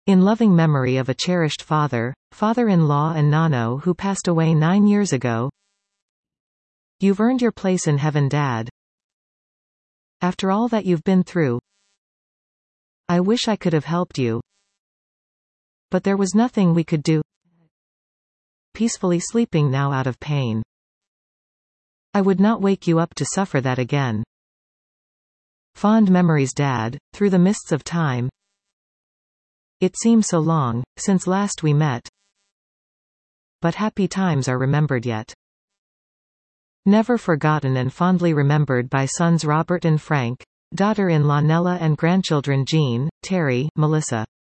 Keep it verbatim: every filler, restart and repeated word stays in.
In loving memory of a cherished father, father-in-law and Nano who passed away nine years ago. You've earned your place in heaven, Dad. After all that you've been through, I wish I could have helped you. But there was nothing we could do. Peacefully sleeping now out of pain. I would not wake you up to suffer that again. Fond memories, Dad, through the mists of time. It seems so long, since last we met. But happy times are remembered yet. Never forgotten and fondly remembered by sons Robert and Frank, daughter-in-law Nella and grandchildren Jean, Terry, Melissa.